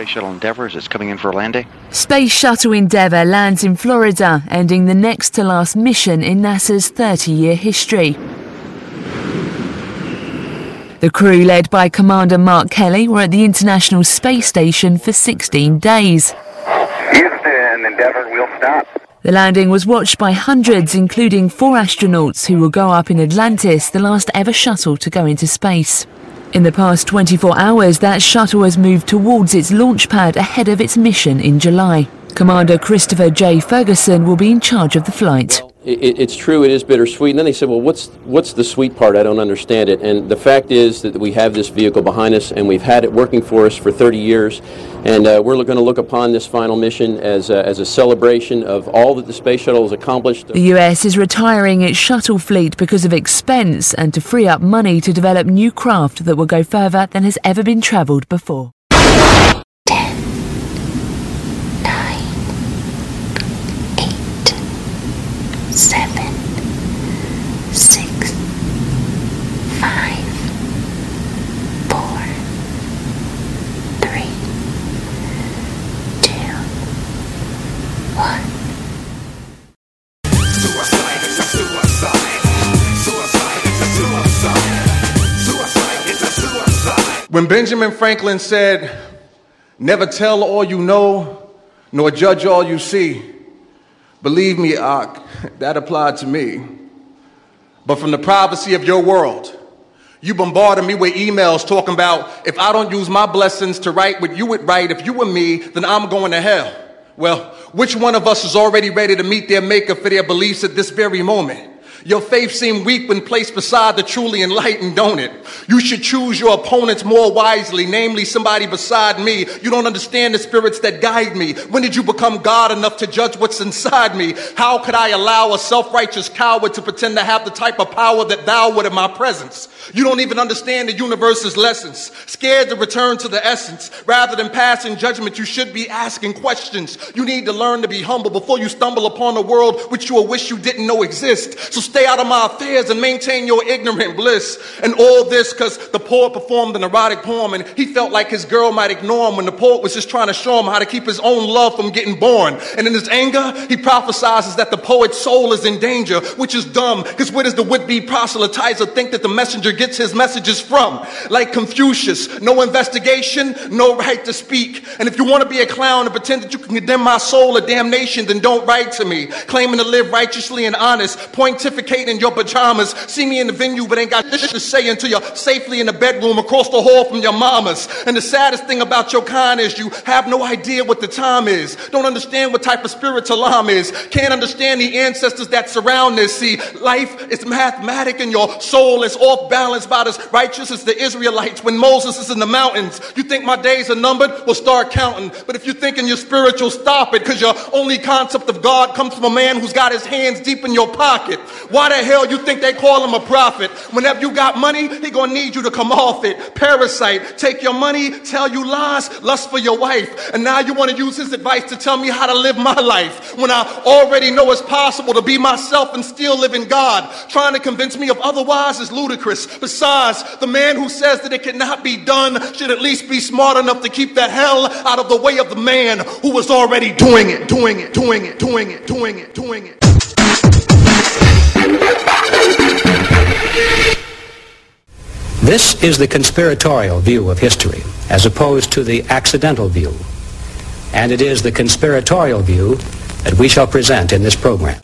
Space Shuttle Endeavour as it's coming in for a landing. Space Shuttle Endeavour lands in Florida, ending the next-to-last mission in NASA's 30-year history. The crew, led by Commander Mark Kelly, were at the International Space Station for 16 days. Houston, Endeavour, we'll stop. The landing was watched by hundreds, including 4 astronauts who will go up in Atlantis, the last ever shuttle to go into space. In the past 24 hours, that shuttle has moved towards its launch pad ahead of its mission in July. Commander Christopher J. Ferguson will be in charge of the flight. It's true, it is bittersweet. And then they said, well, what's the sweet part? I don't understand it. And the fact is that we have this vehicle behind us, and we've had it working for us for 30 years. And we're going to look upon this final mission as a celebration of all that the space shuttle has accomplished. The US is retiring its shuttle fleet because of expense and to free up money to develop new craft that will go further than has ever been travelled before. 10, 9, 8, 7, 6, 5, 4, 3, 2, 1. Suicide is a suicide. Suicide is a suicide. Suicide is a suicide. When Benjamin Franklin said, "Never tell all you know, nor judge all you see," believe me, Ak, that applied to me. But from the privacy of your world, you bombarded me with emails talking about if I don't use my blessings to write what you would write if you were me, then I'm going to hell. Well, which one of us is already ready to meet their maker for their beliefs at this very moment? Your faith seemed weak when placed beside the truly enlightened, don't it? You should choose your opponents more wisely, namely somebody beside me. You don't understand the spirits that guide me. When did you become God enough to judge what's inside me? How could I allow a self-righteous coward to pretend to have the type of power that thou would in my presence? You don't even understand the universe's lessons. Scared to return to the essence. Rather than passing judgment, you should be asking questions. You need to learn to be humble before you stumble upon a world which you will wish you didn't know exist. So stay out of my affairs and maintain your ignorant bliss. And all this because the poet performed an erotic poem and he felt like his girl might ignore him when the poet was just trying to show him how to keep his own love from getting born. And in his anger, he prophesizes that the poet's soul is in danger, which is dumb, because where does the would-be proselytizer think that the messenger gets his messages from? Like Confucius, no investigation, no right to speak. And if you want to be a clown and pretend that you can condemn my soul to damnation, then don't write to me. Claiming to live righteously and honest, pontificate in your pajamas, see me in the venue but ain't got shit to say until you're safely in the bedroom across the hall from your mama's. And the saddest thing about your kind is you have no idea what the time is. Don't understand what type of spirit Talam is. Can't understand the ancestors that surround this. See, life is mathematic and your soul is off balance about as righteous as the Israelites when Moses is in the mountains. You think my days are numbered? Well, start counting. But if you're thinking you're spiritual, stop it, because your only concept of God comes from a man who's got his hands deep in your pocket. Why the hell you think they call him a prophet? Whenever you got money, he gonna need you to come off it. Parasite, take your money, tell you lies, lust for your wife. And now you want to use his advice to tell me how to live my life, when I already know it's possible to be myself and still live in God. Trying to convince me of otherwise is ludicrous. Besides, the man who says that it cannot be done should at least be smart enough to keep the hell out of the way of the man who was already doing it. This is the conspiratorial view of history, as opposed to the accidental view. And it is the conspiratorial view that we shall present in this program.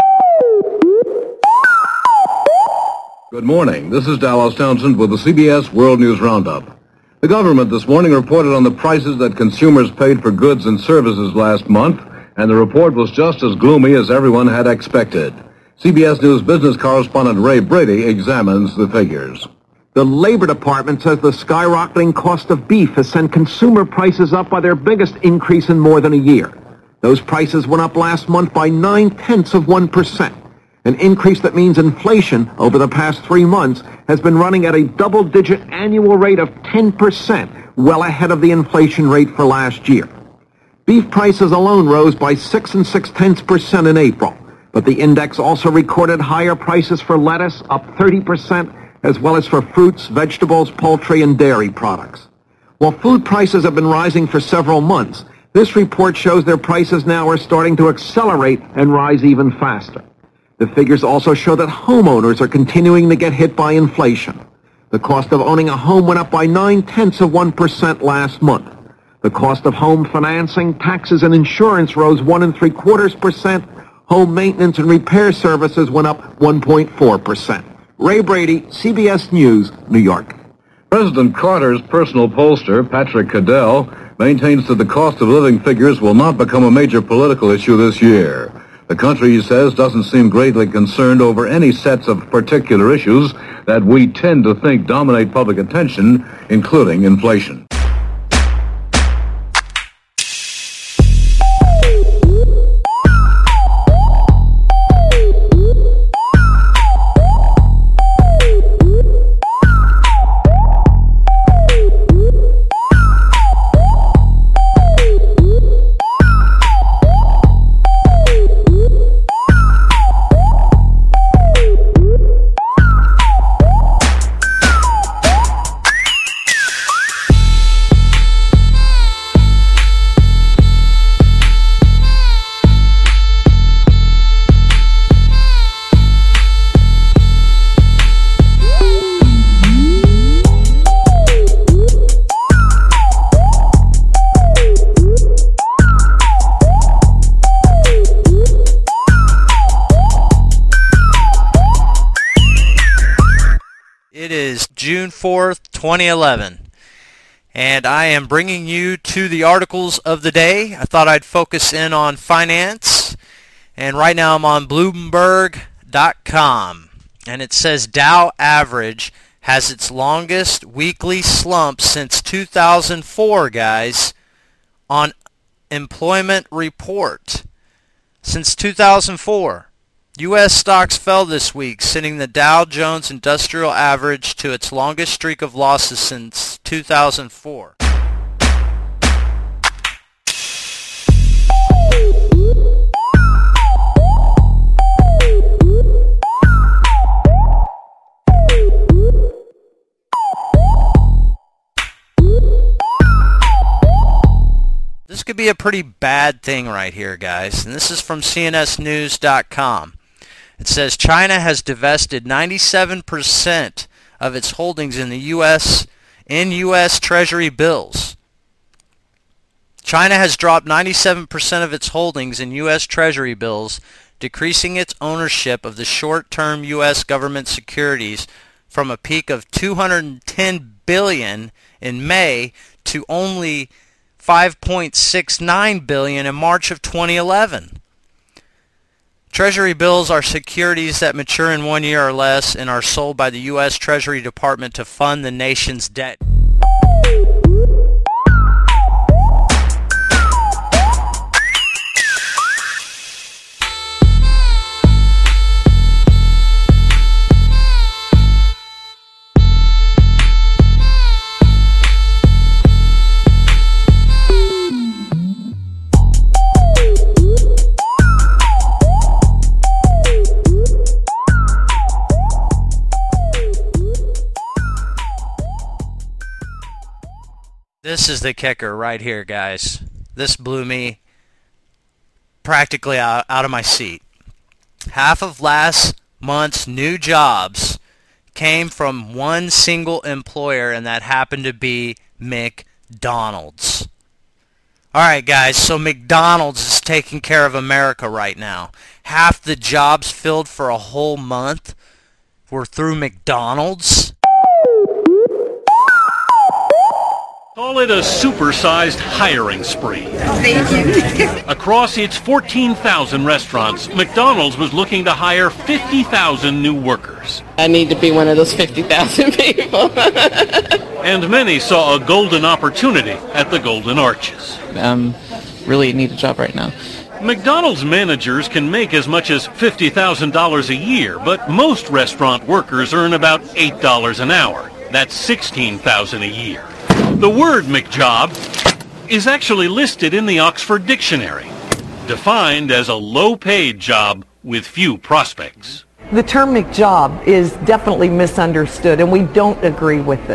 Good morning. This is Dallas Townsend with the CBS World News Roundup. The government this morning reported on the prices that consumers paid for goods and services last month, and the report was just as gloomy as everyone had expected. CBS News business correspondent Ray Brady examines the figures. The Labor Department says the skyrocketing cost of beef has sent consumer prices up by their biggest increase in more than a year. Those prices went up last month by 0.9%, an increase that means inflation over the past 3 months has been running at a double-digit annual rate of 10%, well ahead of the inflation rate for last year. Beef prices alone rose by 6 6/10% in April, but the index also recorded higher prices for lettuce, up 30%, as well as for fruits, vegetables, poultry, and dairy products. While food prices have been rising for several months, this report shows their prices now are starting to accelerate and rise even faster. The figures also show that homeowners are continuing to get hit by inflation. The cost of owning a home went up by 0.9% last month. The cost of home financing, taxes, and insurance rose 1.75%. Home maintenance and repair services went up 1.4%. Ray Brady, CBS News, New York. President Carter's personal pollster, Patrick Cadell, maintains that the cost of living figures will not become a major political issue this year. The country, he says, doesn't seem greatly concerned over any sets of particular issues that we tend to think dominate public attention, including inflation. It is June 4th, 2011, and I am bringing you to the articles of the day. I thought I'd focus in on finance, and right now I'm on Bloomberg.com, and it says Dow average has its longest weekly slump since 2004, guys, on employment report. Since 2004. U.S. stocks fell this week, sending the Dow Jones Industrial Average to its longest streak of losses since 2004. This could be a pretty bad thing right here, guys, and this is from CNSnews.com. It says China has divested 97% of its holdings in the U.S. Treasury bills. China has dropped 97% of its holdings in U.S. Treasury bills, decreasing its ownership of the short-term U.S. government securities from a peak of $210 billion in May to only $5.69 billion in March of 2011. Treasury bills are securities that mature in 1 year or less and are sold by the U.S. Treasury Department to fund the nation's debt. This is the kicker right here, guys. This blew me practically out of my seat. Half of last month's new jobs came from one single employer, and that happened to be McDonald's. Alright, guys, so McDonald's is taking care of America right now. Half the jobs filled for a whole month were through McDonald's. Call it a supersized hiring spree. Thank you. Across its 14,000 restaurants, McDonald's was looking to hire 50,000 new workers. I need to be one of those 50,000 people. And many saw a golden opportunity at the Golden Arches. Really need a job right now. McDonald's managers can make as much as $50,000 a year, but most restaurant workers earn about $8 an hour. That's $16,000 a year. The word McJob is actually listed in the Oxford Dictionary, defined as a low-paid job with few prospects. The term McJob is definitely misunderstood, and we don't agree with it.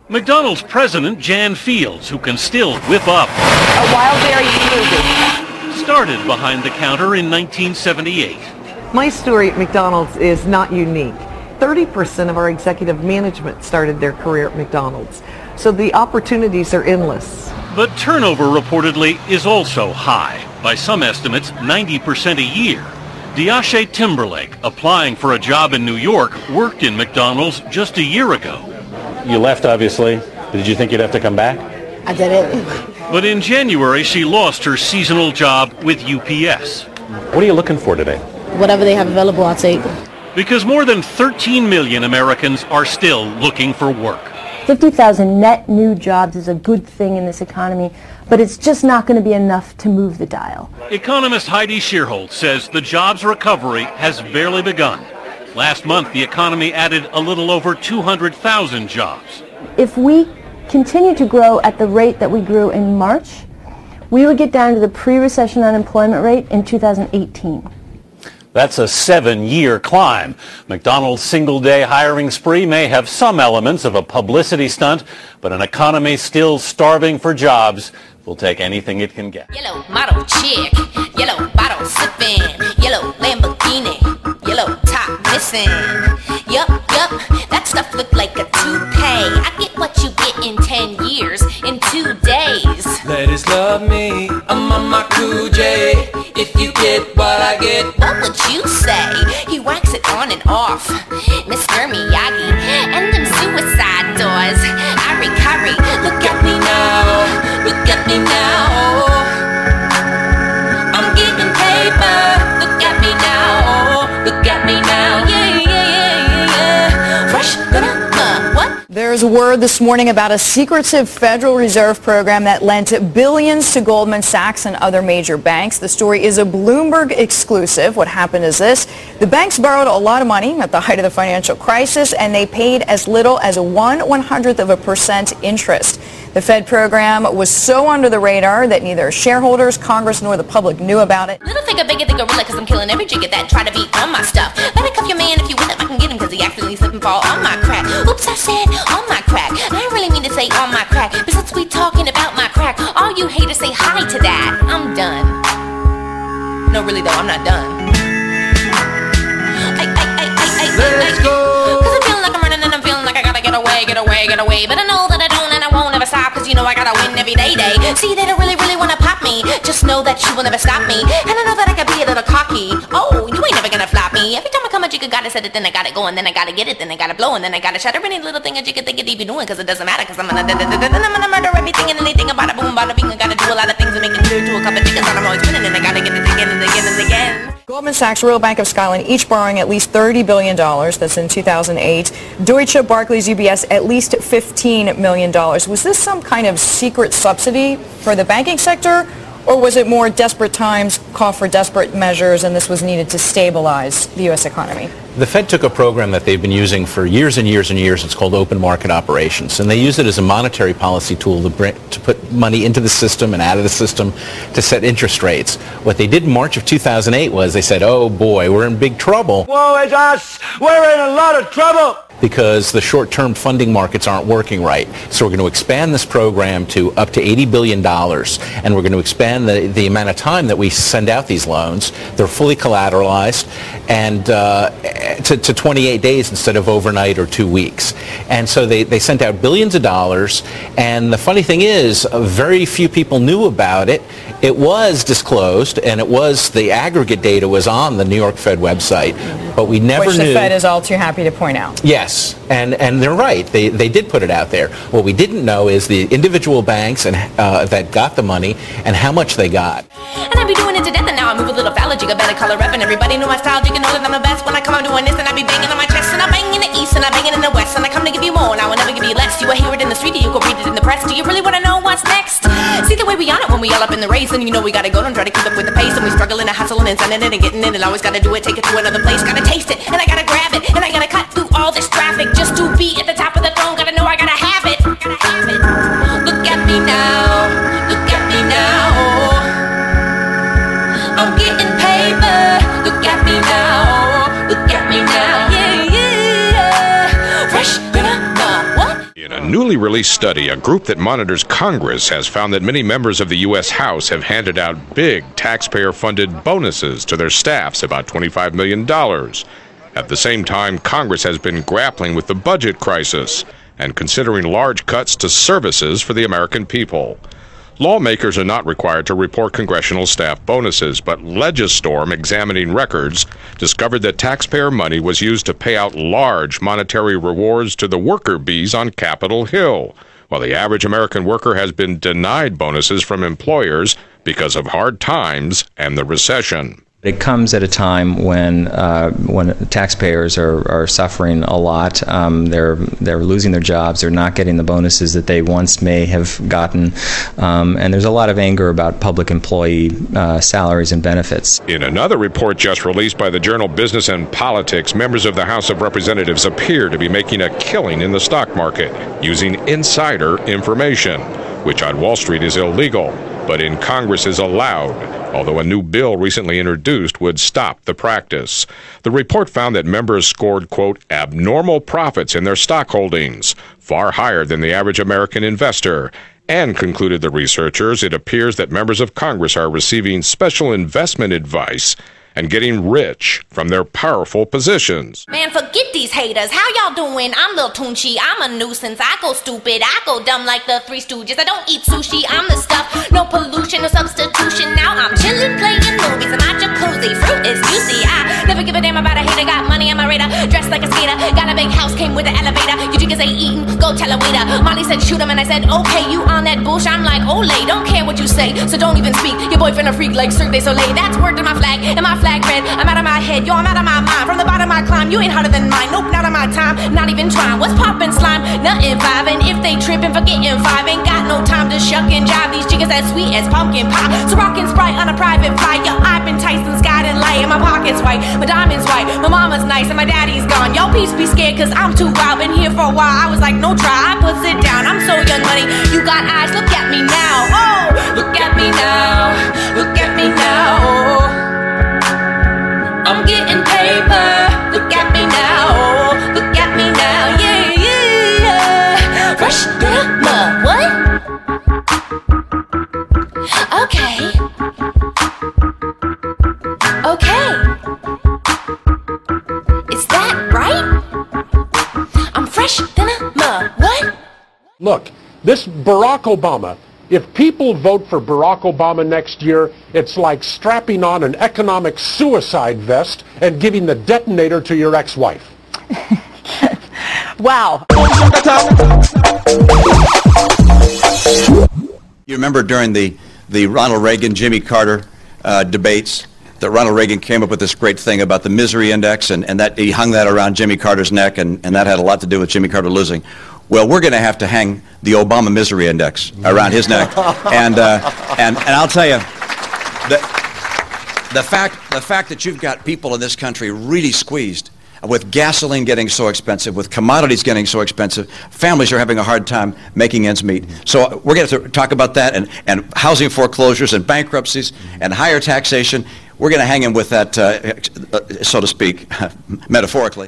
McDonald's president Jan Fields, who can still whip up, a wild berry smoothie, started behind the counter in 1978. My story at McDonald's is not unique. 30% of our executive management started their career at McDonald's. So the opportunities are endless. But turnover reportedly is also high. By some estimates, 90% a year. Diashe Timberlake, applying for a job in New York, worked in McDonald's just a year ago. You left, obviously. Did you think you'd have to come back? I didn't. But in January, she lost her seasonal job with UPS. What are you looking for today? Whatever they have available, I'll take. Because more than 13 million Americans are still looking for work. 50,000 net new jobs is a good thing in this economy, but it's just not going to be enough to move the dial. Economist Heidi Shierholz says the jobs recovery has barely begun. Last month, the economy added a little over 200,000 jobs. If we continue to grow at the rate that we grew in March, we would get down to the pre-recession unemployment rate in 2018. That's a 7-year climb. McDonald's single-day hiring spree may have some elements of a publicity stunt, but an economy still starving for jobs will take anything it can get. Yellow model chick, yellow bottle sipping, yellow Lamborghini, yellow top missing. Yup, that stuff look like a toupee. I get what you get in 10 years, in 2 days. Ladies love me, I'm on my cool J. If you get what I get, what would you say? He whacks it on and off, Mr. Miyagi, and them suicide doors. Ari Kari, look at me now, look at me now. I'm getting paper, look at me now, look at me now. Yeah. Fresh, what? There's word this morning about a secretive Federal Reserve program that lent billions to Goldman Sachs and other major banks. The story is a Bloomberg exclusive. What happened is this. The banks borrowed a lot of money at the height of the financial crisis, and they paid as little as 1/100% interest. The Fed program was so under the radar that neither shareholders, Congress, nor the public knew about it. Little figure, bigger than gorilla, cause I'm killing every jigger that try to be on my stuff. Better cuff your man if you with him, I can get him, cause he accidentally slip and fall on my crack. Oops, I said on my crack. I didn't really mean to say on my crack, but since we talking about my crack, all you haters say hi to that. I'm done. No, really though, I'm not done. Let's go. Cause I'm feeling like I'm running and I'm feeling like I gotta get away. But I know that I don't and I won't ever stop, cause you know I gotta win every day. See, they don't really wanna pop me. Just know that you will never stop me. And I know that I can be a little cocky. Oh, you ain't never gonna flop me. Every time I come a jigga gotta set it, then I gotta go, and then I gotta get it, then I gotta blow, and then I gotta shatter any little thing a jigga think it be doing, cause it doesn't matter, cause I'm gonna murder everything and anything about a boom, bada bing. I gotta do a lot of things to make it clear to a couple jiggas that I'm always winning, and I gotta get it again and again and again. Goldman Sachs, Royal Bank of Scotland, each borrowing at least $30 billion. That's in 2008. Deutsche, Barclays, UBS, at least $15 million. Was this some kind of secret subsidy for the banking sector, or was it more desperate times call for desperate measures and this was needed to stabilize the U.S. economy? The Fed took a program that they've been using for years and years and years. It's called open market operations. And they use it as a monetary policy tool to put money into the system and out of the system to set interest rates. What they did in March of 2008 was they said, oh boy, we're in big trouble. Woe is us! We're in a lot of trouble! Because the short-term funding markets aren't working right. So we're going to expand this program to up to $80 billion, and we're going to expand the amount of time that we send out these loans. They're fully collateralized, and to 28 days instead of overnight or 2 weeks. And so they sent out billions of dollars, and the funny thing is, very few people knew about it. It was disclosed, and the aggregate data was on the New York Fed website, but we never knew. Which the Fed is all too happy to point out. Yes, and they're right. They did put it out there. What we didn't know is the individual banks and that got the money and how much they got. And I be doing it to death, and now I move a little foul, jigga, better color rep, and everybody know my style, jigga, know that I'm the best. When I come, I'm doing this, and I be banging on my chest, and I bang in the east, and I bang it in the west, and I come to give you more, and I will never give you less. You will hear it in the street, you go read it in the press. Do you really want to know what's next? See the way we on it when we all up in the race, and you know we gotta go and try to keep up with the pace, and we struggling and hustling and sending it and getting it, and always gotta do it, take it to another place, gotta taste it, and I gotta grab it, and I gotta cut through all this traffic just to be at the top of the throne. Gotta know I gotta have it. Look at me now, look at me now. I'm getting paper. Look at me now, look at me now. Yeah. Fresh, what? In a newly released study, a group that monitors Congress, has found that many members of the U.S. House have handed out big taxpayer-funded bonuses to their staffs, about $25 million. At the same time, Congress has been grappling with the budget crisis and considering large cuts to services for the American people. Lawmakers are not required to report congressional staff bonuses, but Legistorm, examining records, discovered that taxpayer money was used to pay out large monetary rewards to the worker bees on Capitol Hill, while the average American worker has been denied bonuses from employers because of hard times and the recession. It comes at a time when taxpayers are suffering a lot. They're losing their jobs. They're not getting the bonuses that they once may have gotten, and there's a lot of anger about public employee salaries and benefits. In another report just released by the journal Business and Politics, members of the House of Representatives appear to be making a killing in the stock market using insider information, which on Wall Street is illegal, but in Congress is allowed, although a new bill recently introduced would stop the practice. The report found that members scored, quote, abnormal profits in their stock holdings, far higher than the average American investor, and concluded the researchers, it appears that members of Congress are receiving special investment advice and getting rich from their powerful positions. Man, forget these haters. How y'all doing? I'm Lil Tunchi. I'm a nuisance. I go stupid. I go dumb like the Three Stooges. I don't eat sushi. I'm the stuff. No pollution, no substitution. Now I'm chilling, playing movies in my jacuzzi. Fruit is juicy. I never give a damn about a hater. Got money on my radar. Dressed like a skater. Got a big house, came with an elevator. You niggas ain't eating. Go tell a waiter. Molly said shoot him and I said okay. You on that bullshit? I'm like Olay. Don't care what you say, so don't even speak. Your boyfriend a freak like Cirque du Soleil. That's word to my flag. And my flag red. I'm out of my head, yo, I'm out of my mind. From the bottom I climb, you ain't harder than mine. Nope, not on my time, not even trying. What's poppin' slime? Nothing vibing. If they trippin', forgetting five. Ain't got no time to shuck and jive. These chickens as sweet as pumpkin pie. So rockin' Sprite on a private flight. Yo, I've been Tyson's guiding light. And my pocket's white, my diamond's white. My mama's nice and my daddy's gone. Yo, peace be scared cause I'm too wild. Been here for a while, I was like, no try. I put it down, I'm so young money. You got eyes, look at me now. Oh, look at me now. Look at me now. I'm getting paper, look at me now, look at me now, yeah, yeah. Fresh mud, what? Okay. Okay. Is that right? I'm fresh than a mud, what? Look, this Barack Obama, if people vote for Barack Obama next year, it's like strapping on an economic suicide vest and giving the detonator to your ex-wife. Wow. You remember during the Ronald Reagan, Jimmy Carter debates that Ronald Reagan came up with this great thing about the misery index, and that he hung that around Jimmy Carter's neck, and that had a lot to do with Jimmy Carter losing. Well, we're going to have to hang the Obama misery index around his neck, and I'll tell you, the fact that you've got people in this country really squeezed, with gasoline getting so expensive, with commodities getting so expensive, families are having a hard time making ends meet. So we're going to talk about that, and housing foreclosures and bankruptcies and higher taxation. We're going to hang him with that, so to speak, metaphorically.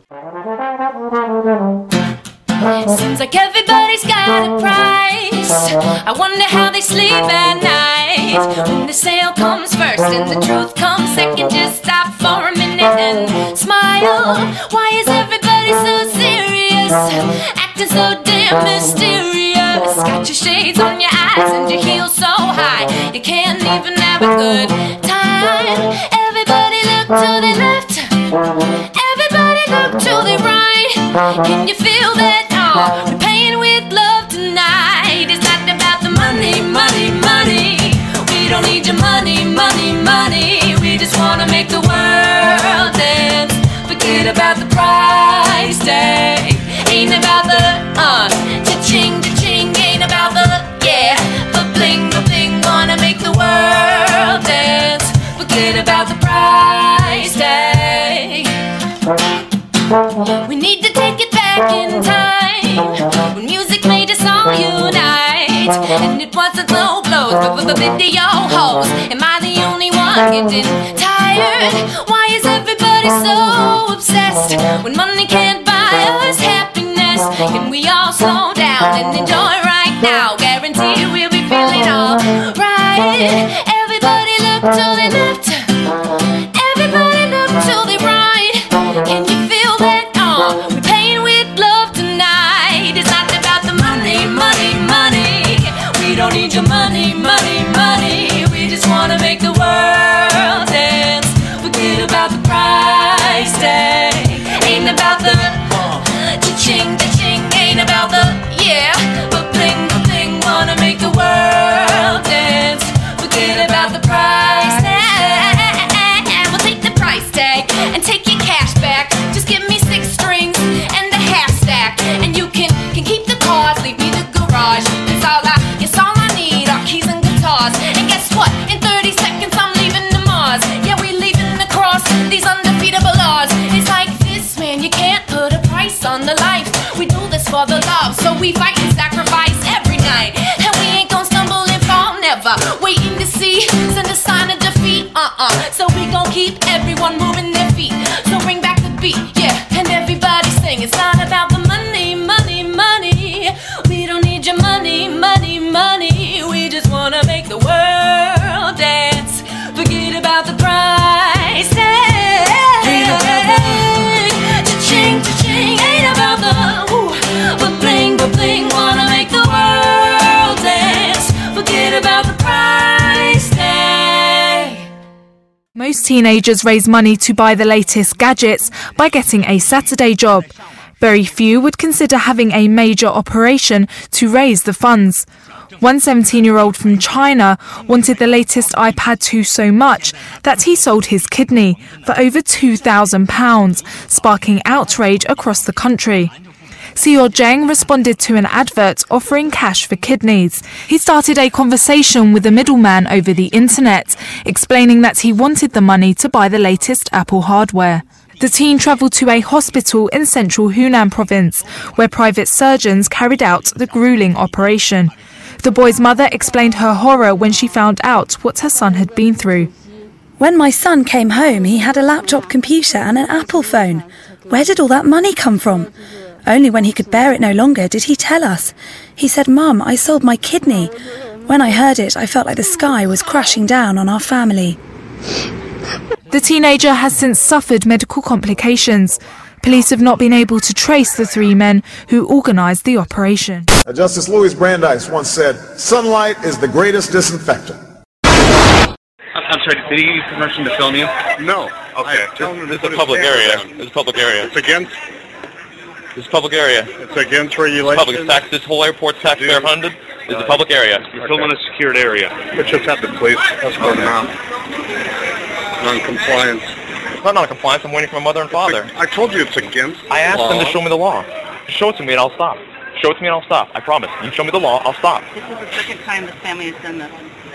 Seems like everybody's got a price. I wonder how they sleep at night. When the sale comes first and the truth comes second, just stop for a minute and smile. Why is everybody so serious? Acting so damn mysterious. Got your shades on your eyes and your heels so high you can't even have a good time. Everybody look to the left. Everybody look to the right. Can you feel that? We're paying with love tonight. It's not about the money, money, money. We don't need your money, money, money. We just wanna make the world dance. Forget about the price tag. Ain't about the cha-ching, cha-ching. Ain't about the bling, bling. Wanna make the world dance. Forget about the price tag. We need to take it back in time. When music made us all unite, and it wasn't low blows, but with the video hoes. Am I the only one getting tired? Why is everybody so obsessed when money can't buy us happiness? this? Can we all slow down and enjoy right now? Guarantee we'll be feeling alright. Everybody look to the left. Everybody look to the right. Can you feel that? We're playing with love tonight. It's not about the money, money, money. We don't need your money, money, money. We just wanna make the world dance. Forget about the price tag. Ain't about the cha-ching, cha-ching. Ain't about the but bling, wanna make the world dance. Forget about the price tag. We'll take the price tag and take your cash back. Just give me 6 strings and a half stack, and you can keep the cars. Leave me the garage. It's all I need are keys and guitars. And guess what? In 30 seconds I'm leaving to Mars. Yeah, we leaving across these undefeatable odds. It's like this, man. You can't put a price on the life. We do this for the love, so we fight and sacrifice every night. And we ain't gonna stumble and fall, never. Waiting to see, send a sign of defeat, So we gon' keep everyone moving their feet. So bring back the beat, and everybody sing. It's not about the money, money, money. We don't need your money, money, money. We just wanna make the world dance. Forget about the price tag. Ain't about the cha-ching, cha-ching. Ain't about the but bling, wanna make the world dance. Forget about the price tag. Most teenagers raise money to buy the latest gadgets by getting a Saturday job. Very few would consider having a major operation to raise the funds. One 17-year-old from China wanted the latest iPad 2 so much that he sold his kidney for over £2,000, sparking outrage across the country. Xiao Zheng responded to an advert offering cash for kidneys. He started a conversation with a middleman over the internet, explaining that he wanted the money to buy the latest Apple hardware. The teen travelled to a hospital in central Hunan province, where private surgeons carried out the grueling operation. The boy's mother explained her horror when she found out what her son had been through. When my son came home, he had a laptop computer and an Apple phone. Where did all that money come from? Only when he could bear it no longer did he tell us. He said, "Mum, I sold my kidney." When I heard it, I felt like the sky was crashing down on our family. The teenager has since suffered medical complications. Police have not been able to trace the 3 men who organised the operation. Justice Louis Brandeis once said, "Sunlight is the greatest disinfectant." I'm sorry, did he give you permission to film you? No. Okay. This is a public area. This is a public area. It's against? This is a public area. It's against regulation? This whole airport's taxpayer funded. This is a public area. You're filming a secured area. Let's just have the police escort him out. Non-compliance. It's not non-compliance. I'm waiting for my mother and father. I told you it's against I asked them to show me the law. Show it to me and I'll stop. Show it to me and I'll stop. I promise. You show me the law, I'll stop. This is the second time this family has done this.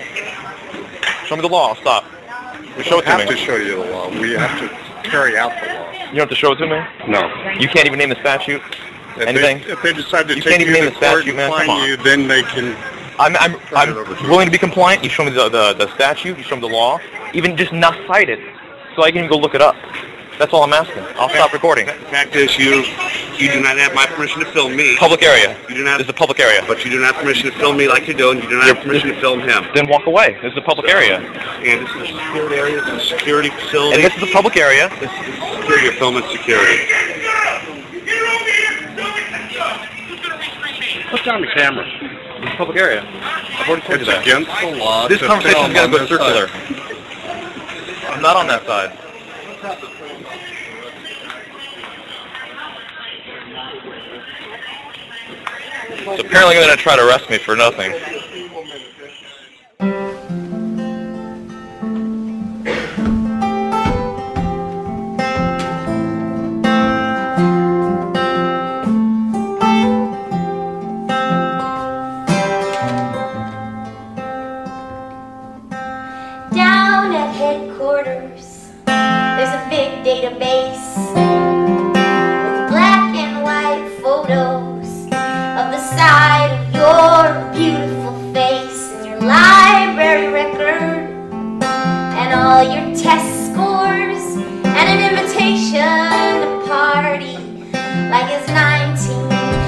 Show me the law, I'll stop. You show it to me. We have to show you the law. We have to carry out the law. You don't have to show it to me? No. You can't even name the statute? Anything? If they decide to you take can't even you name to the court statute, and man. Come fine on. you, then they can... I'm willing to be compliant. You show me the statute. You show me the law. Even just not cite it, so I can even go look it up. That's all I'm asking. I'll stop recording. The fact is, you do not have my permission to film me. Public area. You do not. This is a public area. But you do not have permission to film me like you do, and you do not have permission to film him. Then walk away. This is a public area. And this is a secured area. This is a security facility. And this is a public area. This is security. You're filming security. Put down the camera. This is a public area. I've already told you that. It's against the law. This conversation's got to go circular. I'm not on that side. So apparently they're going to try to arrest me for nothing. Down at headquarters, there's a big database with black and white photos of the side of your beautiful face and your library record and all your test scores and an invitation to party like it's 19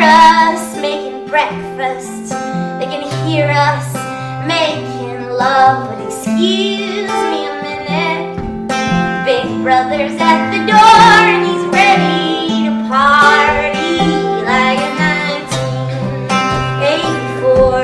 us making breakfast. They can hear us making love. But excuse me a minute, Big Brother's at the door and he's ready to party like a 1984.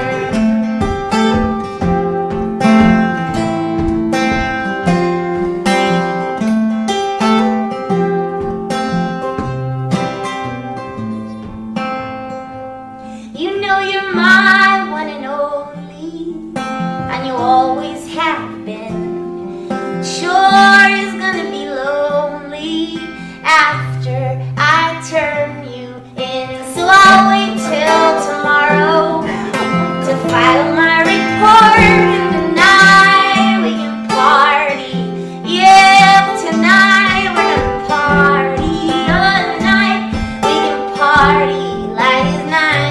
You know you're my one and only, and you always have been. Sure is gonna be lonely after I turn you in, so I'll wait till tomorrow to file my report, and tonight we can party. Yeah, tonight we're gonna party. Tonight we can party like it's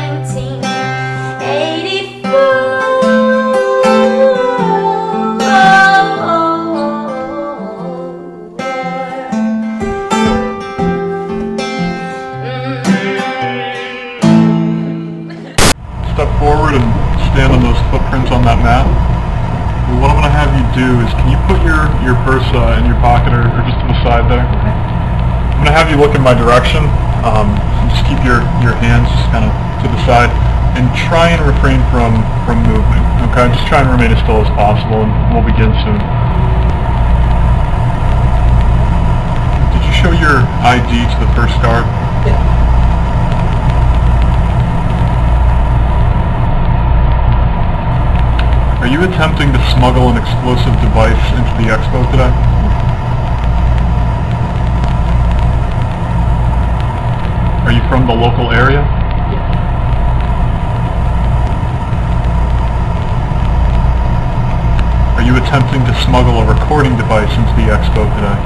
1984. Step forward and stand on those footprints on that map. And what I'm going to have you do is, can you put your purse in your pocket or just to the side there? I'm going to have you look in my direction. Just keep your hands just kind of to the side and try and refrain from moving. Okay, just try and remain as still as possible, and we'll begin soon. Did you show your ID to the first guard? Yeah. Are you attempting to smuggle an explosive device into the expo today? Are you from the local area? Are you attempting to smuggle a recording device into the expo today?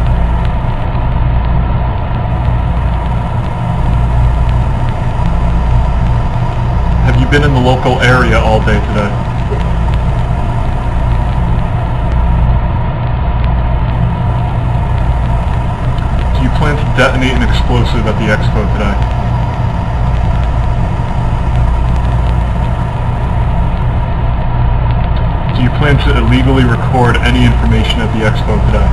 Have you been in the local area all day today? Do you plan to detonate an explosive at the expo today? Do you plan to illegally record any information at the expo today?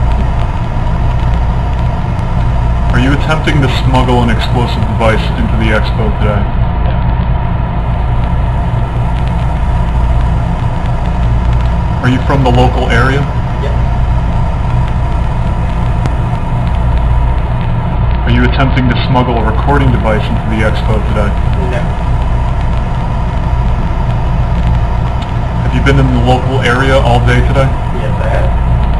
Are you attempting to smuggle an explosive device into the expo today? Are you from the local area? Are you attempting to smuggle a recording device into the expo today? No. Have you been in the local area all day today? Yes, I have.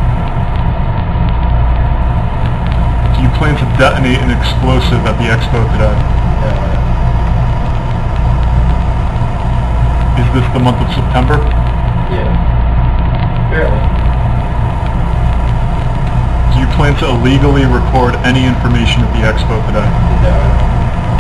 Do you plan to detonate an explosive at the expo today? No, I have. Is this the month of September? Yeah. Barely. Do you plan to illegally record any information at the expo today? No, I don't.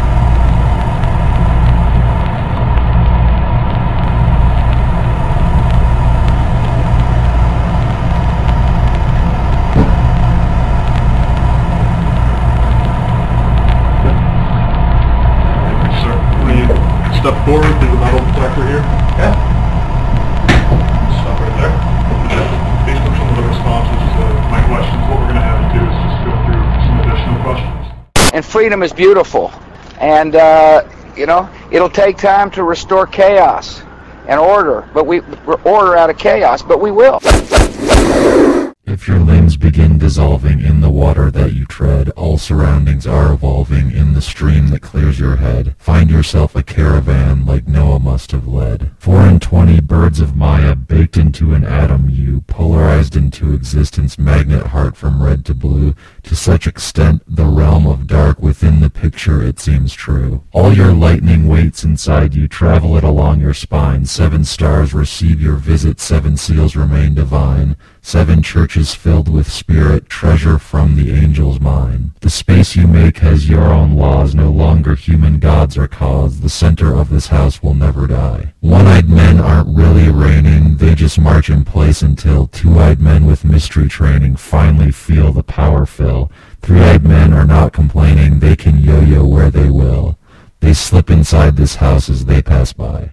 Step forward through the metal detector here. Yeah. Stop right there. Based on some of the responses to my questions, what we're going to have you do is just go through some additional questions. And freedom is beautiful. And, you know, it'll take time to restore chaos and order. But we're order out of chaos, but we will. If your limbs begin dissolving in the water that you tread, all surroundings are evolving in the stream that clears your head. Find yourself a caravan like Noah must have led. 4 and 20 birds of Maya baked into an atom, you polarized into existence, magnet heart from red to blue. To such extent, the realm of dark within the picture, it seems true. All your lightning waits inside you, travel it along your spine. 7 stars receive your visit, 7 seals remain divine. 7 churches filled with spirit, treasure from the angel's mine. The space you make has your own laws, no longer human gods or cause. The center of this house will never die. One-eyed men aren't really reigning, they just march in place until 2-eyed men with mystery training finally feel the power fill. 3-eyed men are not complaining, they can yo-yo where they will. They Eyes slip inside this house as they pass by.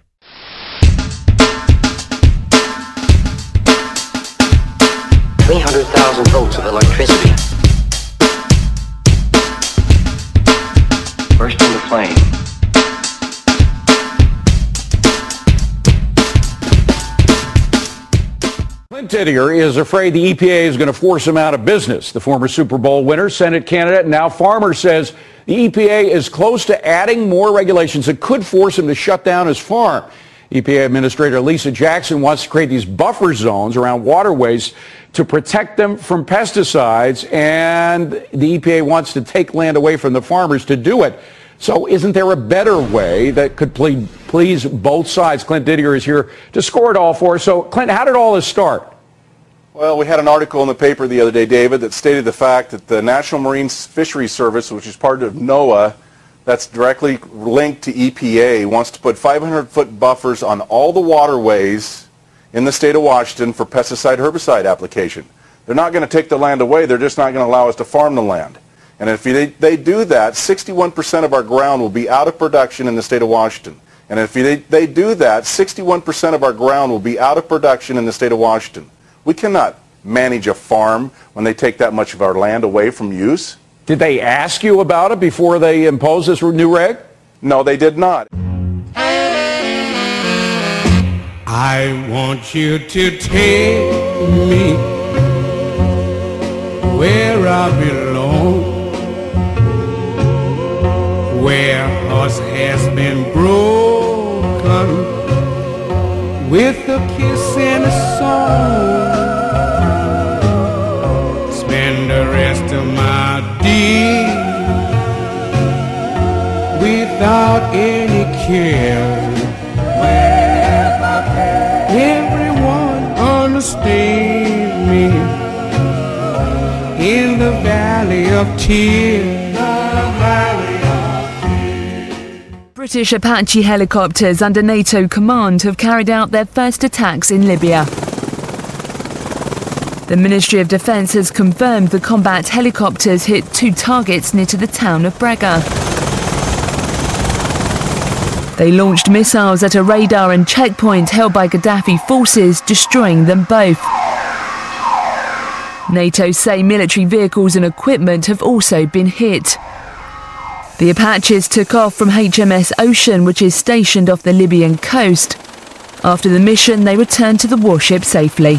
$300,000 volts of electricity. Burst into flame. Clint Tittier is afraid the EPA is going to force him out of business. The former Super Bowl winner, Senate candidate, and now farmer, says the EPA is close to adding more regulations that could force him to shut down his farm. EPA Administrator Lisa Jackson wants to create these buffer zones around waterways to protect them from pesticides, and the EPA wants to take land away from the farmers to do it. So isn't there a better way that could please both sides? Clint Tittier is here to score it all for us. So, Clint, how did all this start? Well, we had an article in the paper the other day, David, that stated the fact that the National Marine Fisheries Service, which is part of NOAA, that's directly linked to EPA, wants to put 500-foot buffers on all the waterways in the state of Washington for pesticide herbicide application. They're not going to take the land away. They're just not going to allow us to farm the land. And if they do that, 61% of our ground will be out of production in the state of Washington. And if they do that, 61% of our ground will be out of production in the state of Washington. We cannot manage a farm when they take that much of our land away from use. Did they ask you about it before they imposed this new reg? No, they did not. I want you to take me where I belong, where us has been broken with a kiss and a song. Spend the rest of my days without any care. Everyone understand me in the valley of tears. British Apache helicopters under NATO command have carried out their first attacks in Libya. The Ministry of Defence has confirmed the combat helicopters hit 2 targets near to the town of Brega. They launched missiles at a radar and checkpoint held by Gaddafi forces, destroying them both. NATO say military vehicles and equipment have also been hit. The Apaches took off from HMS Ocean, which is stationed off the Libyan coast. After the mission, they returned to the warship safely.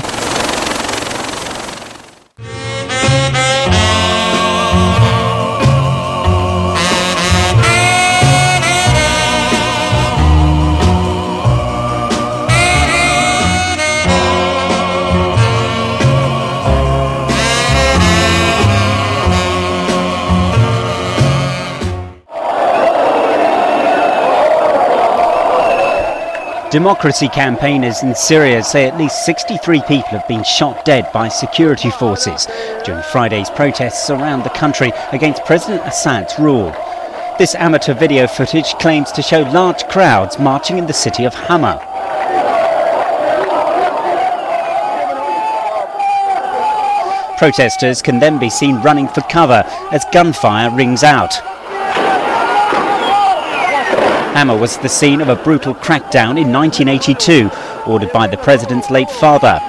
Democracy campaigners in Syria say at least 63 people have been shot dead by security forces during Friday's protests around the country against President Assad's rule. This amateur video footage claims to show large crowds marching in the city of Hama. Protesters can then be seen running for cover as gunfire rings out. Hama was the scene of a brutal crackdown in 1982, ordered by the president's late father.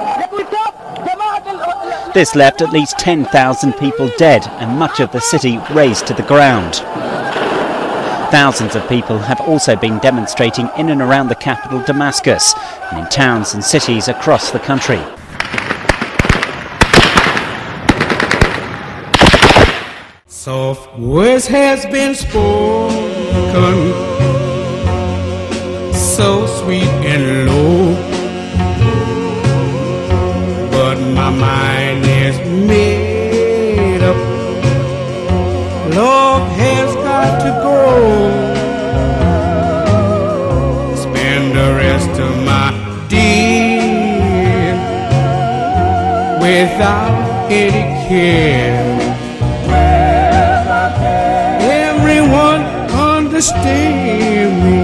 This left at least 10,000 people dead and much of the city razed to the ground. Thousands of people have also been demonstrating in and around the capital Damascus and in towns and cities across the country. Soft words has been spoken, so sweet and low, but my mind is made up. Love has got to go. Spend the rest of my days without any care. Everyone understand me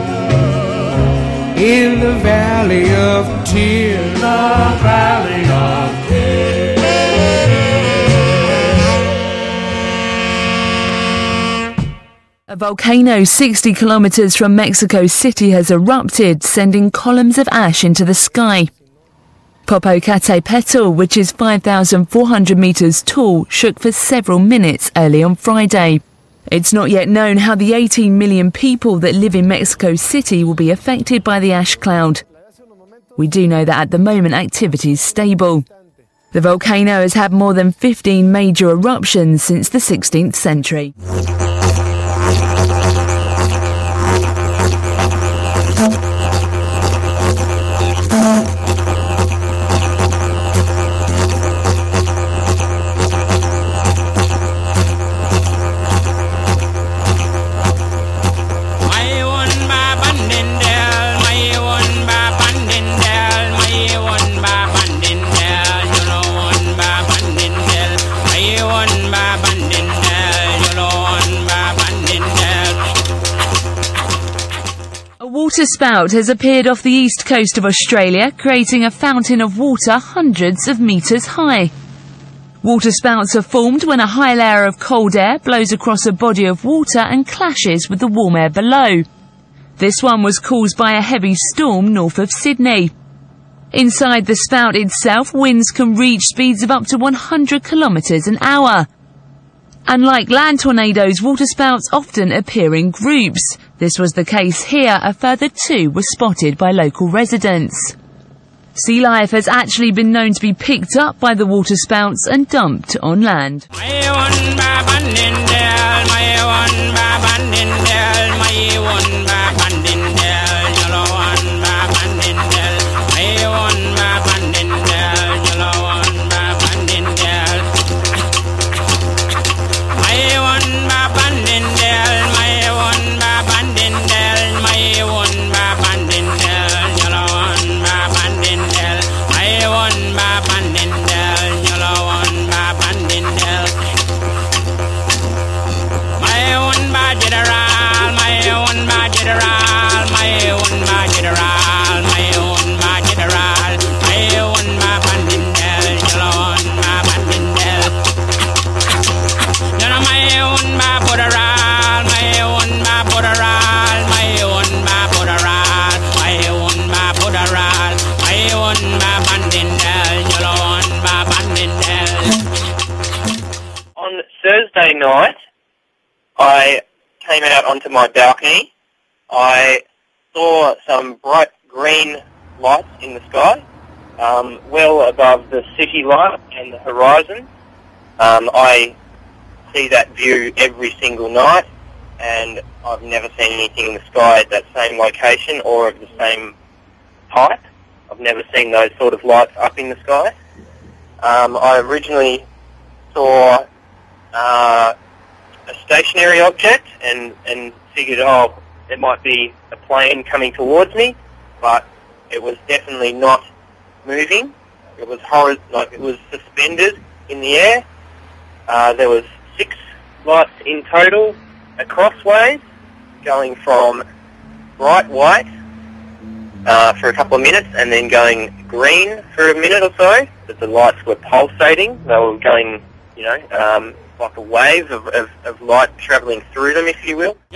in the valley of tears. The valley of tears. A volcano 60 kilometers from Mexico City has erupted, sending columns of ash into the sky. Popocatépetl, which is 5,400 meters tall, shook for several minutes early on Friday. It's not yet known how the 18 million people that live in Mexico City will be affected by the ash cloud. We do know that at the moment activity is stable. The volcano has had more than 15 major eruptions since the 16th century. A water spout has appeared off the east coast of Australia, creating a fountain of water hundreds of metres high. Water spouts are formed when a high layer of cold air blows across a body of water and clashes with the warm air below. This one was caused by a heavy storm north of Sydney. Inside the spout itself, winds can reach speeds of up to 100 kilometres an hour. Unlike land tornadoes, water spouts often appear in groups. This was the case here. A further 2 were spotted by local residents. Sea life has actually been known to be picked up by the water spouts and dumped on land. On Thursday night, I came out onto my balcony. I saw some bright green lights in the sky, well above the city light and the horizon. I see that view every single night, and I've never seen anything in the sky at that same location or of the same type. I've never seen those sort of lights up in the sky. I originally saw a stationary object and figured, oh, it might be a plane coming towards me, but it was definitely not moving. It was it was suspended in the air. There was 6 lights in total across ways, going from bright white for a couple of minutes and then going green for a minute or so. But the lights were pulsating. They were going, like a wave of light travelling through them, if you will.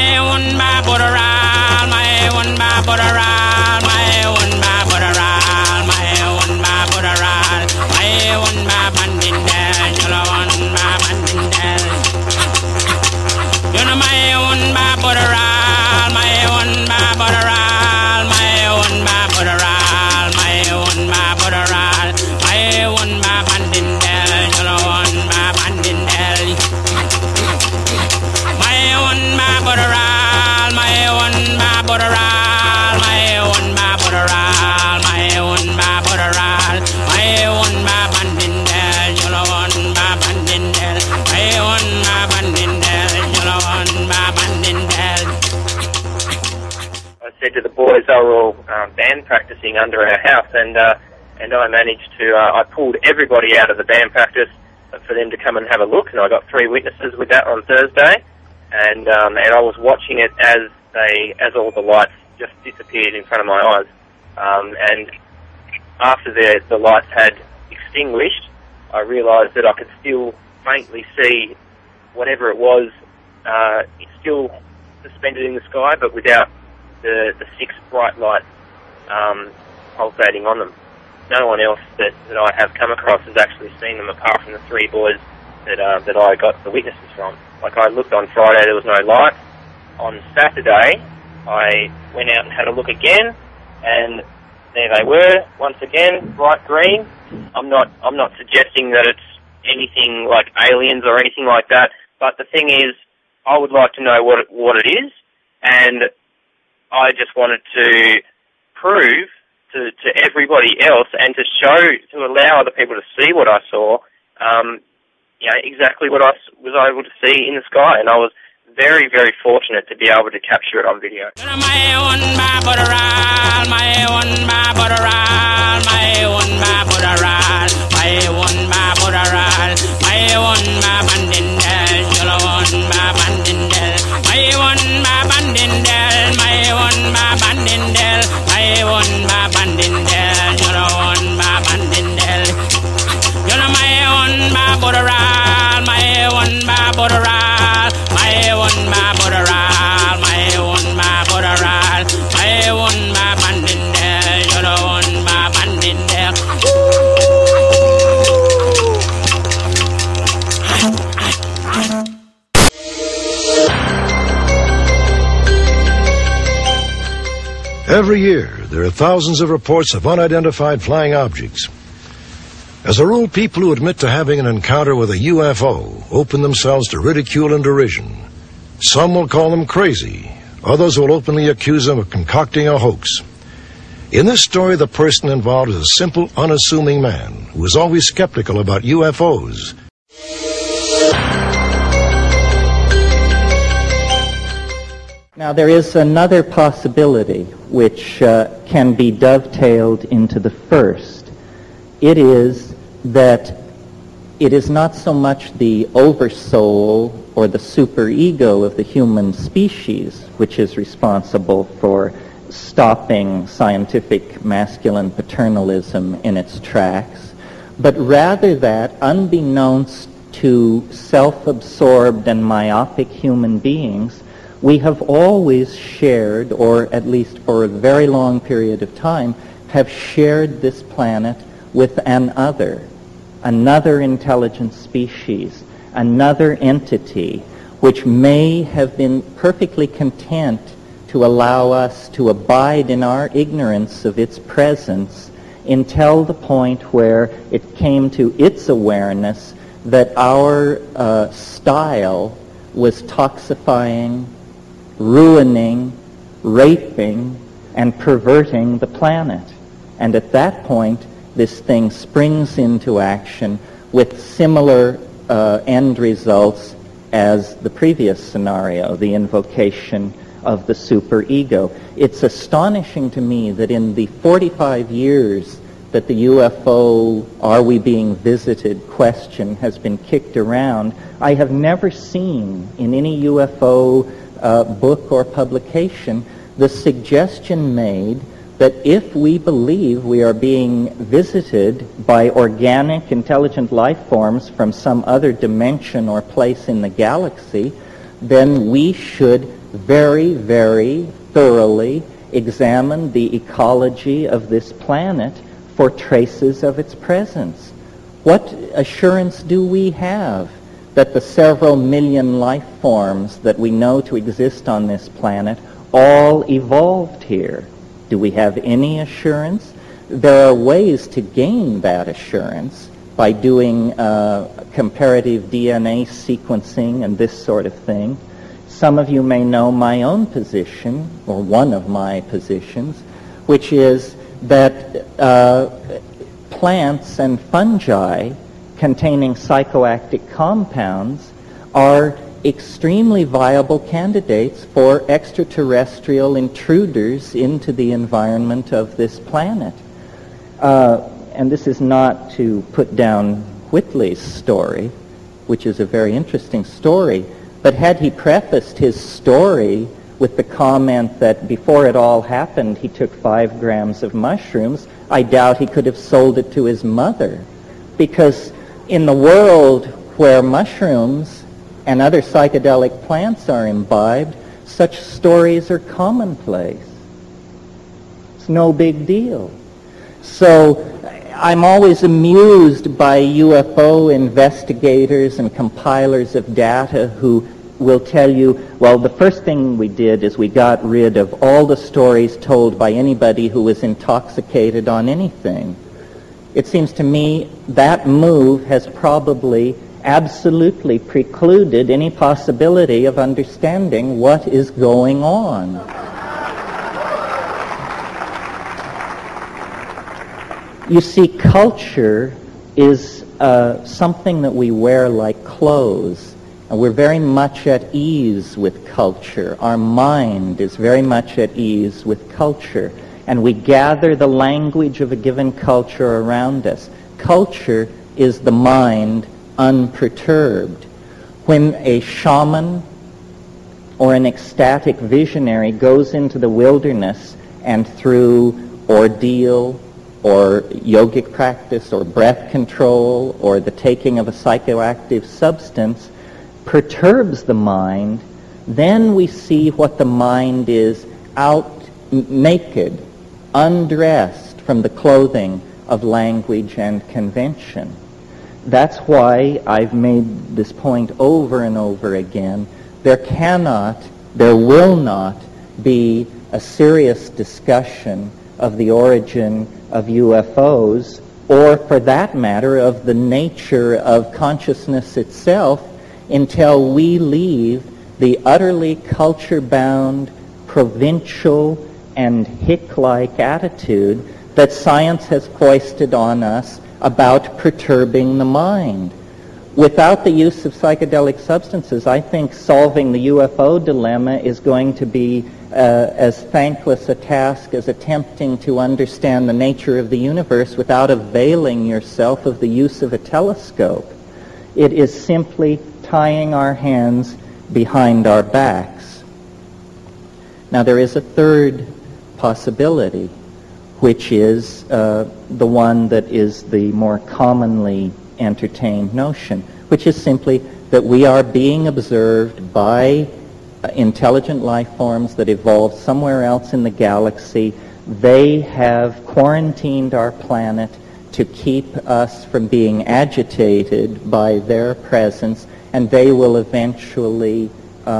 Said to the boys, they were all band practicing under our house, and I managed to, I pulled everybody out of the band practice for them to come and have a look, and I got 3 witnesses with that on Thursday, and I was watching it as all the lights just disappeared in front of my eyes, and after the lights had extinguished, I realised that I could still faintly see whatever it was it's still suspended in the sky, but without the 6 bright lights pulsating on them. No one else that I have come across has actually seen them apart from the 3 boys that I got the witnesses from. Like, I looked on Friday, there was no light. On Saturday, I went out and had a look again, and there they were, once again, bright green. I'm not suggesting that it's anything like aliens or anything like that, but the thing is, I would like to know what it is, and I just wanted to prove to everybody else and to allow other people to see what I saw, exactly what I was able to see in the sky, and I was very, very fortunate to be able to capture it on video. Every year, there are thousands of reports of unidentified flying objects. As a rule, people who admit to having an encounter with a UFO open themselves to ridicule and derision. Some will call them crazy. Others will openly accuse them of concocting a hoax. In this story, the person involved is a simple, unassuming man who is always skeptical about UFOs. Now, there is another possibility which can be dovetailed into the first. It is that it is not so much the oversoul or the superego of the human species which is responsible for stopping scientific masculine paternalism in its tracks, but rather that, unbeknownst to self-absorbed and myopic human beings, we have always shared, or at least for a very long period of time, have shared this planet with another intelligent species, another entity, which may have been perfectly content to allow us to abide in our ignorance of its presence until the point where it came to its awareness that our style was toxifying, ruining, raping, and perverting the planet. And at that point, this thing springs into action with similar end results as the previous scenario, the invocation of the superego. It's astonishing to me that in the 45 years that the UFO, are we being visited question has been kicked around, I have never seen in any UFO book or publication the suggestion made that if we believe we are being visited by organic, intelligent life forms from some other dimension or place in the galaxy, then we should very, very thoroughly examine the ecology of this planet for traces of its presence. What assurance do we have that the several million life forms that we know to exist on this planet all evolved here? Do we have any assurance? There are ways to gain that assurance by doing comparative DNA sequencing and this sort of thing. Some of you may know my own position, or one of my positions, which is that plants and fungi containing psychoactive compounds are extremely viable candidates for extraterrestrial intruders into the environment of this planet. And this is not to put down Whitley's story, which is a very interesting story, but had he prefaced his story with the comment that before it all happened he took 5 grams of mushrooms, I doubt he could have sold it to his mother. Because in the world where mushrooms and other psychedelic plants are imbibed, such stories are commonplace. It's no big deal. So I'm always amused by UFO investigators and compilers of data who will tell you, well, the first thing we did is we got rid of all the stories told by anybody who was intoxicated on anything. It seems to me that move has probably absolutely precluded any possibility of understanding what is going on. You see, culture is something that we wear like clothes, and we're very much at ease with culture. Our mind is very much at ease with culture, and we gather the language of a given culture around us. Culture is the mind unperturbed. When a shaman or an ecstatic visionary goes into the wilderness and through ordeal or yogic practice or breath control or the taking of a psychoactive substance perturbs the mind, then we see what the mind is out naked, undressed from the clothing of language and convention. That's why I've made this point over and over again. There will not be a serious discussion of the origin of UFOs, or for that matter, of the nature of consciousness itself, until we leave the utterly culture-bound, provincial, and hick-like attitude that science has foisted on us about perturbing the mind. Without the use of psychedelic substances, I think solving the UFO dilemma is going to be as thankless a task as attempting to understand the nature of the universe without availing yourself of the use of a telescope. It is simply tying our hands behind our backs. Now, there is a third possibility, which is the one that is the more commonly entertained notion, which is simply that we are being observed by intelligent life forms that evolved somewhere else in the galaxy. They have quarantined our planet to keep us from being agitated by their presence, and they will eventually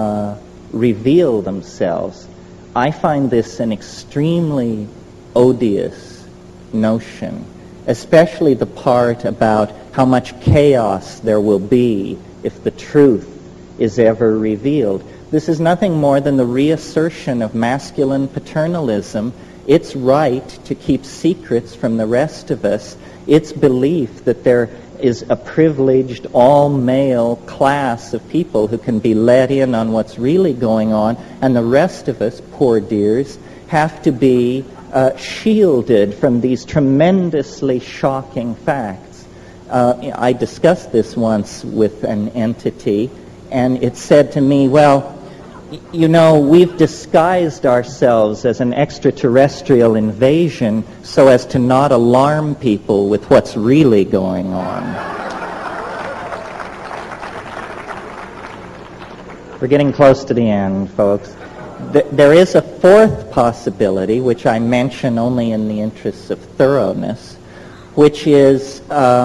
reveal themselves. I find this an extremely odious notion, especially the part about how much chaos there will be if the truth is ever revealed. This is nothing more than the reassertion of masculine paternalism, its right to keep secrets from the rest of us, its belief that there is a privileged all-male class of people who can be let in on what's really going on, and the rest of us, poor dears, have to be shielded from these tremendously shocking facts. I discussed this once with an entity, and it said to me, well, you know, we've disguised ourselves as an extraterrestrial invasion so as to not alarm people with what's really going on. We're getting close to the end, folks. There is a fourth possibility, which I mention only in the interests of thoroughness, which is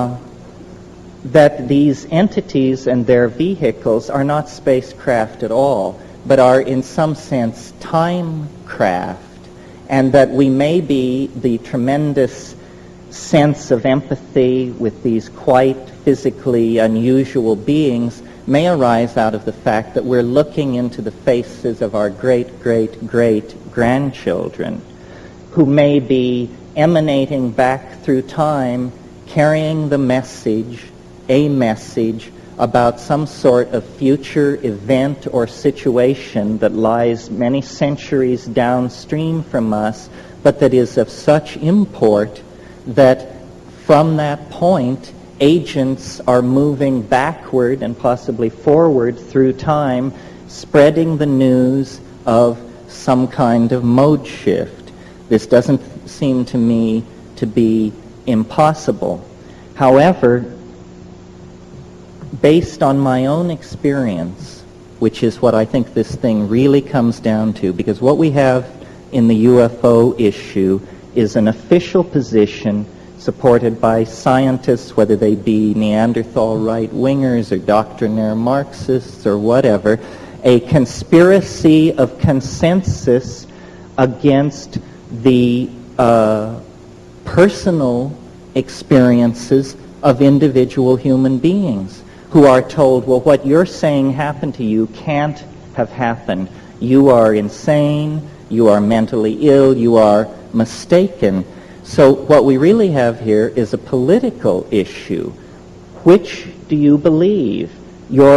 that these entities and their vehicles are not spacecraft at all, but are in some sense time craft, and that we may be the tremendous sense of empathy with these quite physically unusual beings may arise out of the fact that we're looking into the faces of our great-great-great-grandchildren, who may be emanating back through time, carrying the message, a message about some sort of future event or situation that lies many centuries downstream from us, but that is of such import that from that point, agents are moving backward and possibly forward through time, spreading the news of some kind of mode shift. This doesn't seem to me to be impossible. However, based on my own experience, which is what I think this thing really comes down to, because what we have in the UFO issue is an official position supported by scientists, whether they be Neanderthal right-wingers or doctrinaire Marxists or whatever, a conspiracy of consensus against the personal experiences of individual human beings who are told, well, what you're saying happened to you can't have happened. You are insane, you are mentally ill, you are mistaken. So what we really have here is a political issue. Which do you believe? Your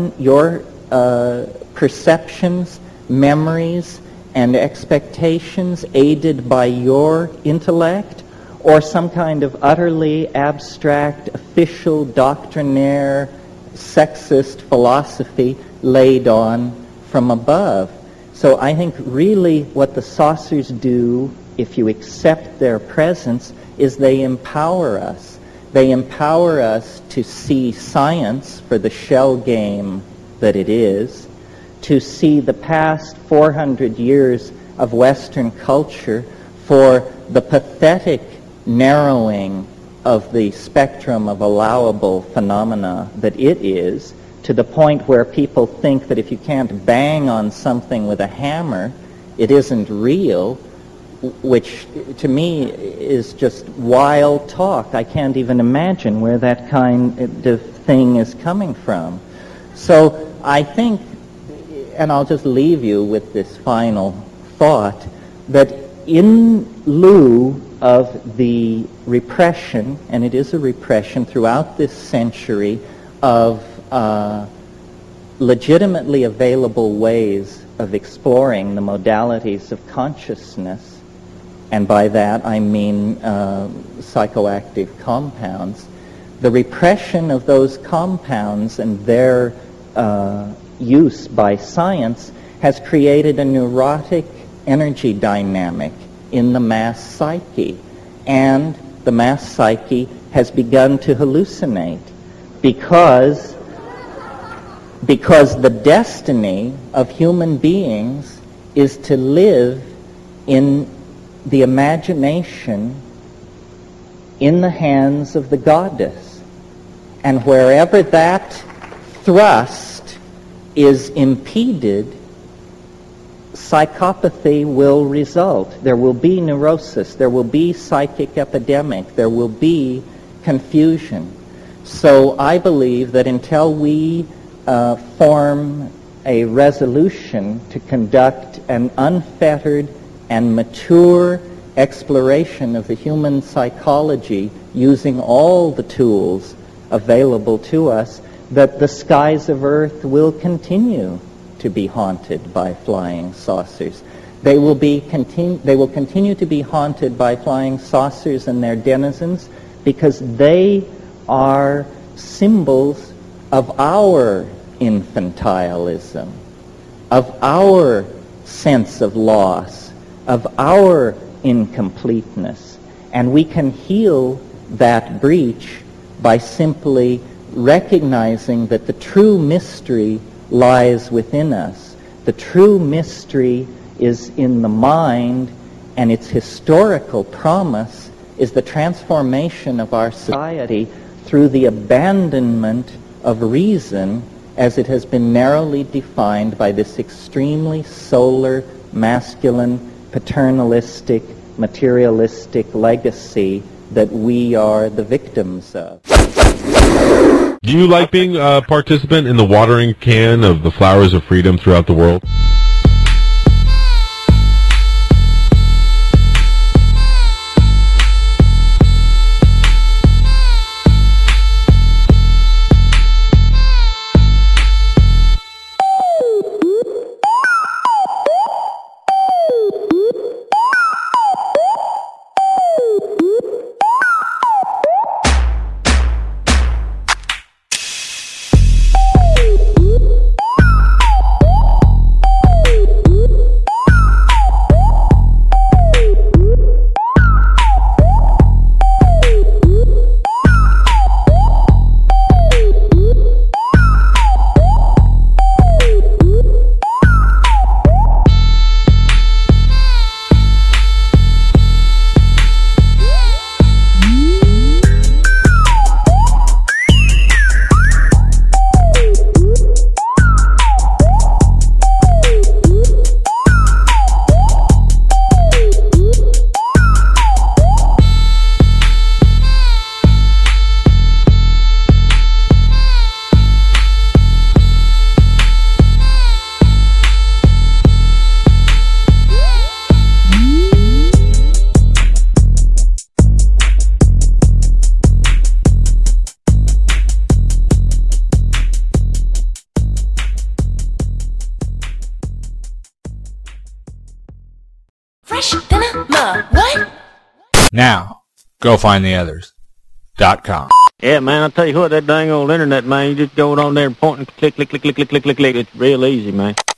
perceptions, memories, and expectations aided by your intellect, or some kind of utterly abstract, official, doctrinaire, sexist philosophy laid on from above? So I think really what the saucers do, if you accept their presence, is they empower us. They empower us to see science for the shell game that it is, to see the past 400 years of Western culture for the pathetic narrowing of the spectrum of allowable phenomena that it is, to the point where people think that if you can't bang on something with a hammer, it isn't real, which to me is just wild talk. I can't even imagine where that kind of thing is coming from. So I think, and I'll just leave you with this final thought, that in lieu of the repression, and it is a repression throughout this century, of legitimately available ways of exploring the modalities of consciousness, and by that I mean psychoactive compounds, the repression of those compounds and their use by science has created a neurotic energy dynamic in the mass psyche, and the mass psyche has begun to hallucinate because the destiny of human beings is to live in the imagination in the hands of the goddess. And wherever that thrust is impeded, psychopathy will result. There will be neurosis, there will be psychic epidemic, there will be confusion. So I believe that until we form a resolution to conduct an unfettered and mature exploration of the human psychology using all the tools available to us, that the skies of Earth will continue to be haunted by flying saucers. They will continue to be haunted by flying saucers and their denizens because they are symbols of our infantilism, of our sense of loss, of our incompleteness. And we can heal that breach by simply recognizing that the true mystery lies within us. The true mystery is in the mind, and its historical promise is the transformation of our society through the abandonment of reason as it has been narrowly defined by this extremely solar, masculine, paternalistic, materialistic legacy that we are the victims of. Do you like being a participant in the watering can of the flowers of freedom throughout the world? fresh than a mug. What? Now, go find the others.com. Yeah, man, I'll tell you what, that dang old internet, man, you just go on there and point and click. It's real easy, man.